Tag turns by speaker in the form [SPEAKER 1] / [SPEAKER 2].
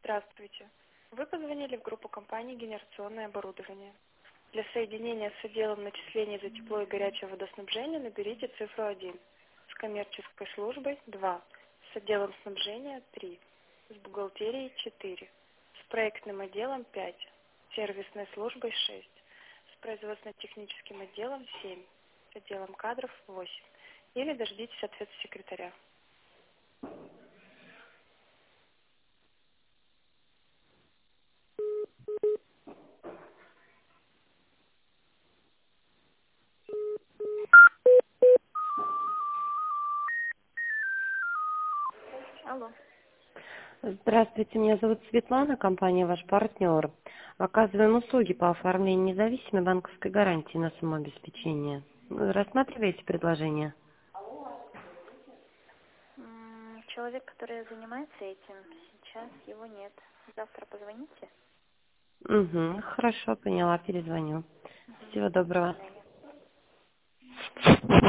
[SPEAKER 1] Здравствуйте. Вы позвонили в группу компании «Генерационное оборудование». Для соединения с отделом начислений за тепло и горячее водоснабжение наберите цифру 1. С коммерческой службой 2. С отделом снабжения 3. С бухгалтерией 4. С проектным отделом 5. С сервисной службой 6. С производственно-техническим отделом 7. С отделом кадров 8. Или дождитесь ответа секретаря. Алло.
[SPEAKER 2] Здравствуйте, меня зовут Светлана, компания «Ваш партнер». Оказываем услуги по оформлению независимой банковской гарантии на самообеспечение. Вы рассматриваете предложение?
[SPEAKER 3] Человек, который занимается этим, сейчас его нет. Завтра позвоните.
[SPEAKER 2] Угу, хорошо, поняла, перезвоню.
[SPEAKER 3] Мгм.
[SPEAKER 2] Всего
[SPEAKER 3] До
[SPEAKER 2] доброго.
[SPEAKER 3] свидания.